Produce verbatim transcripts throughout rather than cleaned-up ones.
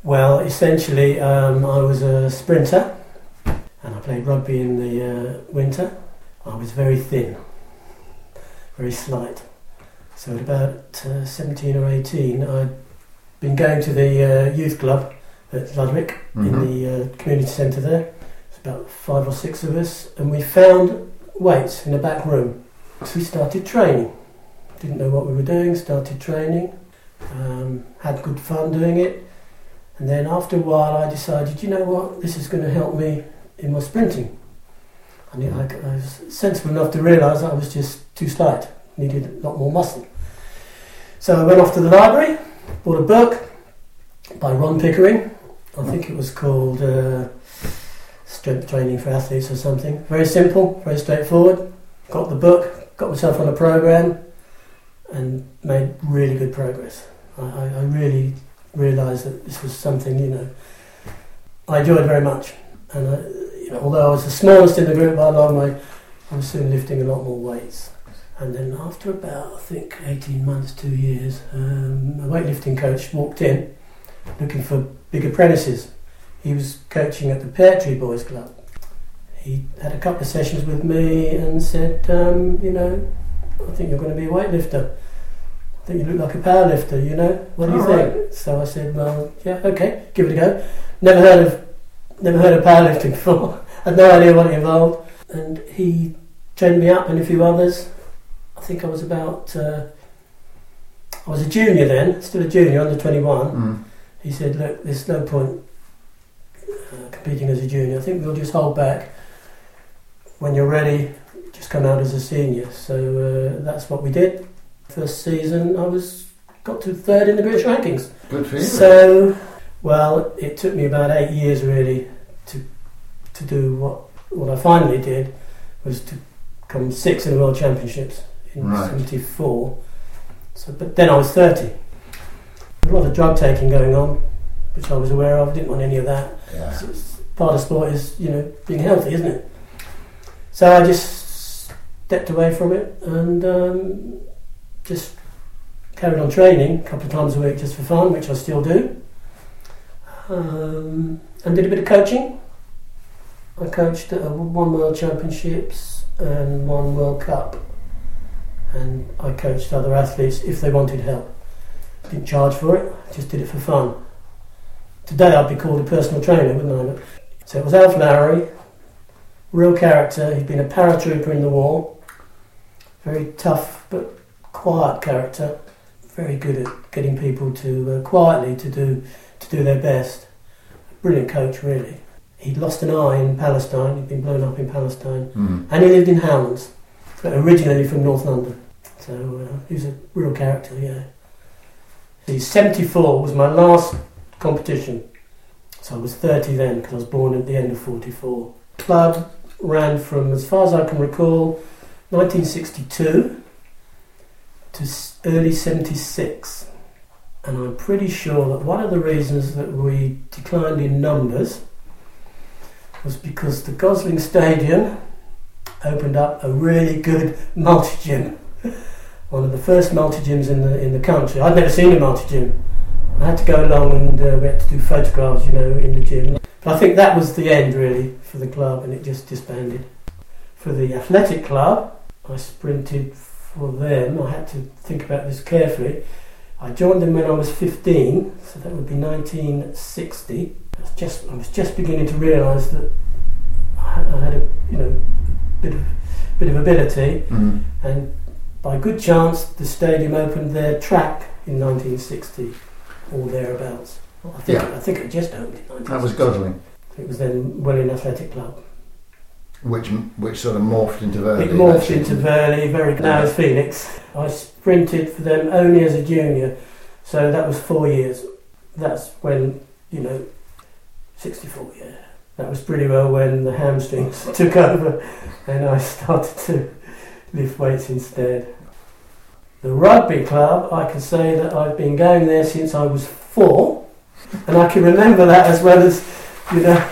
Well, essentially, um, I was a sprinter, and I played rugby in the uh, winter. I was very thin, very slight. So at about uh, seventeen or eighteen, I'd been going to the uh, youth club at Ludwig, mm-hmm. in the uh, community centre there. It's about five or six of us, and we found weights in a back room. So we started training. Didn't know what we were doing, started training, um, had good fun doing it. And then after a while I decided, you know what, this is going to help me in my sprinting. I, knew, I, I was sensible enough to realise that I was just too slight, needed a lot more muscle. So I went off to the library, bought a book by Ron Pickering. I think it was called uh, Strength Training for Athletes or something. Very simple, very straightforward. Got the book, got myself on a programme and made really good progress. I, I, I really realised that this was something, you know, I enjoyed very much. And I, you know, although I was the smallest in the group by a long way, I was soon lifting a lot more weights. And then after about, I think, eighteen months, two years, um, a weightlifting coach walked in looking for big apprentices. He was coaching at the Pear Tree Boys Club. He had a couple of sessions with me and said, um, you know, I think you're going to be a weightlifter. I think you look like a powerlifter, you know. What do you All think? Right. So I said, well, yeah, okay, give it a go. Never heard of never heard of powerlifting before. Had no idea what it involved. And he trained me up and a few others. I think I was about, uh, I was a junior then, still a junior, under twenty-one. Mm. He said, look, there's no point uh, competing as a junior. I think we'll just hold back. When you're ready, just come out as a senior. So uh, that's what we did. First season, I was got to third in the British rankings. Good for you. So, well, it took me about eight years really to to do what what I finally did was to come sixth in the World Championships in right. seventy-four. So, but then I was thirty. A lot of drug taking going on, which I was aware of. I didn't want any of that. Yeah. So it's, part of sport is, you know, being healthy, isn't it? So I just stepped away from it and. Um, Just carried on training a couple of times a week just for fun, which I still do. Um, and did a bit of coaching. I coached at one World Championships and one World Cup. And I coached other athletes if they wanted help. Didn't charge for it, just did it for fun. Today I'd be called a personal trainer, wouldn't I? So it was Alf Lowry, real character. He'd been a paratrooper in the war. Very tough, but quiet character, very good at getting people to uh, quietly to do to do their best. Brilliant coach, really. He'd lost an eye in Palestine. He'd been blown up in Palestine, mm. and he lived in Howlands, but originally from North London. So uh, he was a real character. Yeah. He's seventy-four was my last competition, so I was thirty then because I was born at the end of forty-four. Club ran from, as far as I can recall, nineteen sixty-two. To early seventy-six, and I'm pretty sure that one of the reasons that we declined in numbers was because the Gosling Stadium opened up a really good multi-gym, one of the first multi-gyms in the in the country. I'd never seen a multi-gym. I had to go along and uh, we had to do photographs, you know, in the gym. But I think that was the end really for the club, and it just disbanded. For the athletic club, I sprinted. For them, I had to think about this carefully. I joined them when I was fifteen, so that would be nineteen sixty. I was just, I was just beginning to realise that I, I had a, you know, bit of, bit of ability, mm-hmm. and by good chance, the stadium opened their track in nineteen sixty, or thereabouts. I think, yeah. I think it just opened in nineteen sixty. That was Gosling. It was then Welwyn Athletic Club. Which which sort of morphed into Verley. It morphed actually. into Verley, very now as Phoenix. I sprinted for them only as a junior, so that was four years. That's when, you know, sixty-four, yeah. That was pretty well when the hamstrings took over and I started to lift weights instead. The rugby club, I can say that I've been going there since I was four, and I can remember that as well as, you know,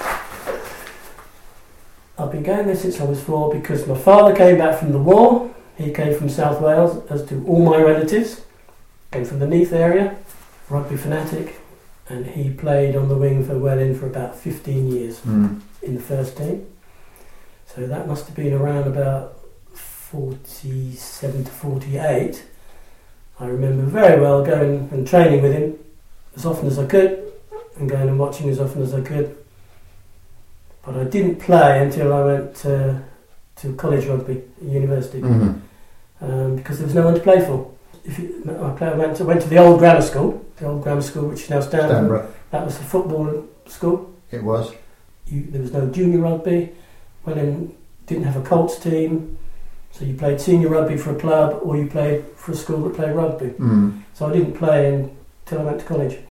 I've been going there since I was four because my father came back from the war. He came from South Wales, as do all my relatives. Came from the Neath area, rugby fanatic. and he played on the wing for Welling for about fifteen years Mm. in the first team. So that must have been around about forty-seven to forty-eight. I remember very well going and training with him as often as I could, and going and watching as often as I could. But I didn't play until I went to, to college rugby at university, Mhm. um, because there was no one to play for. If you, I, play, I went, to, went to the old grammar school, the old grammar school which is now Stanborough. Stanborough. That was the football school. It was. You, there was no junior rugby. Welling didn't have a Colts team, so you played senior rugby for a club or you played for a school that played rugby. Mm. So I didn't play until I went to college.